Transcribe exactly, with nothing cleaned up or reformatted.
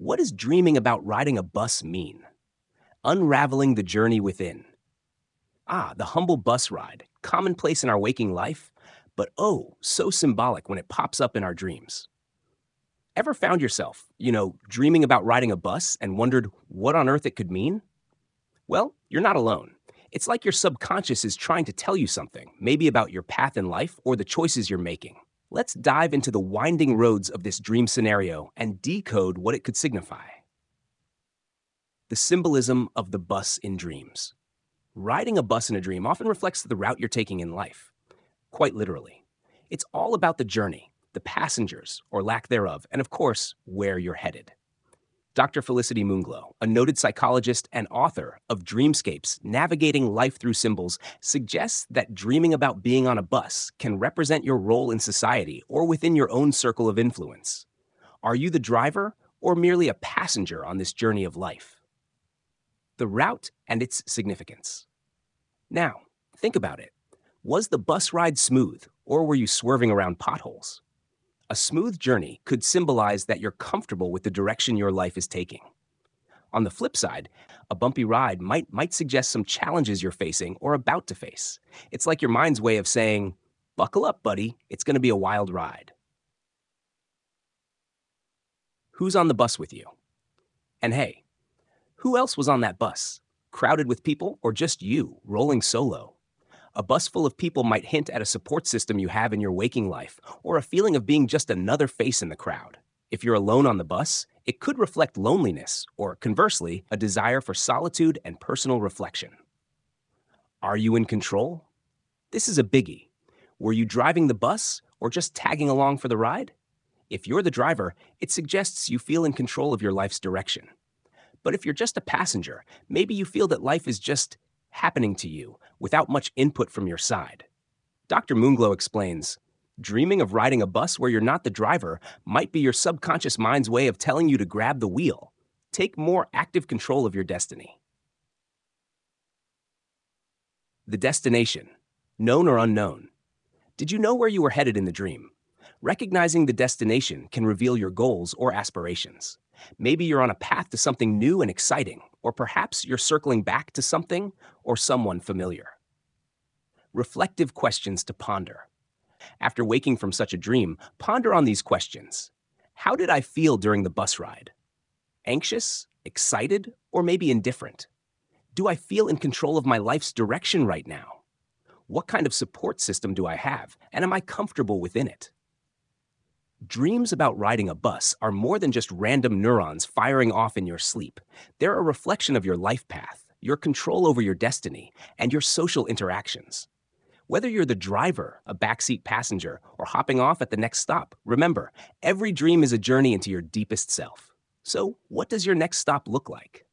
What does dreaming about riding a bus mean? Unraveling the journey within. Ah, the humble bus ride, commonplace in our waking life, but oh, so symbolic when it pops up in our dreams. Ever found yourself, you know, dreaming about riding a bus and wondered what on earth it could mean? Well, you're not alone. It's like your subconscious is trying to tell you something, maybe about your path in life or the choices you're making. Let's dive into the winding roads of this dream scenario and decode what it could signify. The symbolism of the bus in dreams. Riding a bus in a dream often reflects the route you're taking in life. Quite literally. It's all about the journey, the passengers, or lack thereof, and of course, where you're headed. Doctor Felicity Moonglow, a noted psychologist and author of Dreamscapes, Navigating Life Through Symbols, suggests that dreaming about being on a bus can represent your role in society or within your own circle of influence. Are you the driver or merely a passenger on this journey of life? The route and its significance. Now, think about it. Was the bus ride smooth, or were you swerving around potholes? A smooth journey could symbolize that you're comfortable with the direction your life is taking. On the flip side, a bumpy ride might, might suggest some challenges you're facing or about to face. It's like your mind's way of saying, buckle up, buddy, it's going to be a wild ride. Who's on the bus with you? And hey, who else was on that bus? Crowded with people or just you, rolling solo? A bus full of people might hint at a support system you have in your waking life, or a feeling of being just another face in the crowd. If you're alone on the bus, it could reflect loneliness, or conversely, a desire for solitude and personal reflection. Are you in control? This is a biggie. Were you driving the bus, or just tagging along for the ride? If you're the driver, it suggests you feel in control of your life's direction. But if you're just a passenger, maybe you feel that life is just happening to you without much input from your side. Doctor Moonglow explains, dreaming of riding a bus where you're not the driver might be your subconscious mind's way of telling you to grab the wheel. Take more active control of your destiny. The destination, known or unknown. Did you know where you were headed in the dream? Recognizing the destination can reveal your goals or aspirations. Maybe you're on a path to something new and exciting, or perhaps you're circling back to something or someone familiar. Reflective questions to ponder. After waking from such a dream, ponder on these questions. How did I feel during the bus ride? Anxious, excited, or maybe indifferent? Do I feel in control of my life's direction right now? What kind of support system do I have, and am I comfortable within it? Dreams about riding a bus are more than just random neurons firing off in your sleep. They're a reflection of your life path, your control over your destiny, and your social interactions. Whether you're the driver, a backseat passenger, or hopping off at the next stop, remember, every dream is a journey into your deepest self. So, what does your next stop look like?